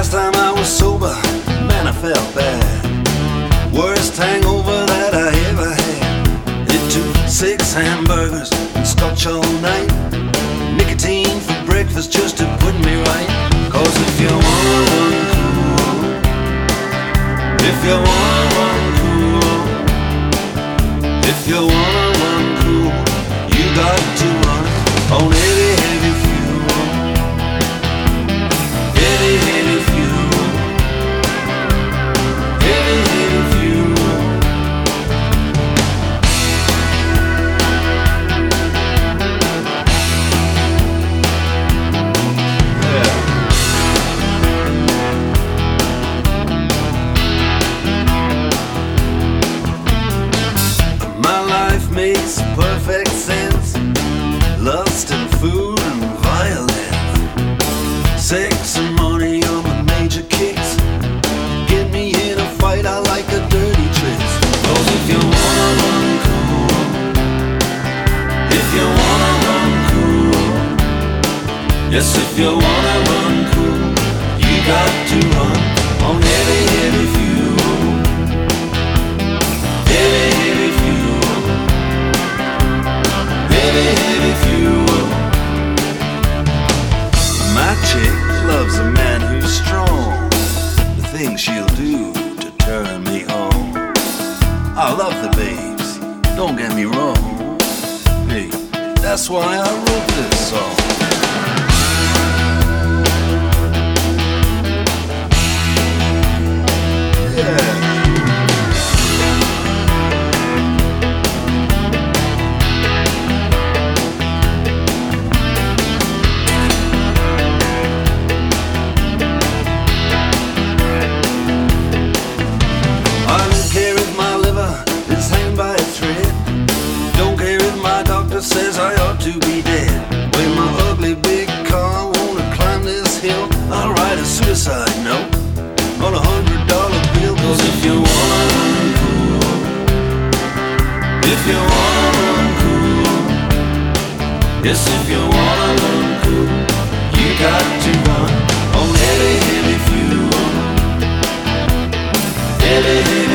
Last time I was sober, man, I felt bad. Worst hangover that I ever had. It took 6 hamburgers and scotch all night, nicotine for breakfast just to put me right. Cause if you wanna run cool, if you wanna run cool, if you wanna run cool, you got to run on heavy, heavy fuel. Heavy, heavy fuel. Heavy, heavy fuel. Yeah. My life makes perfect sense. Lust and food and violence, sex and money are my major kicks. Get me in a fight, I like the dirty tricks. Cause if you wanna run cool, if you wanna run cool, yes, if you wanna run cool, you got to run on heavy, heavy fuel. Heavy, heavy fuel. Heavy, heavy fuel. My chick loves a man who's strong, the things she'll do to turn me on. I love the babes, don't get me wrong. Hey, that's why I wrote this song. Yeah. Says I ought to be dead. With my ugly big car, wanna climb this hill. I'll write a suicide note on $100 bill. Cause if you wanna run cool, if you wanna run cool, yes, if you wanna run cool, you got to run on heavy, heavy fuel. Heavy, heavy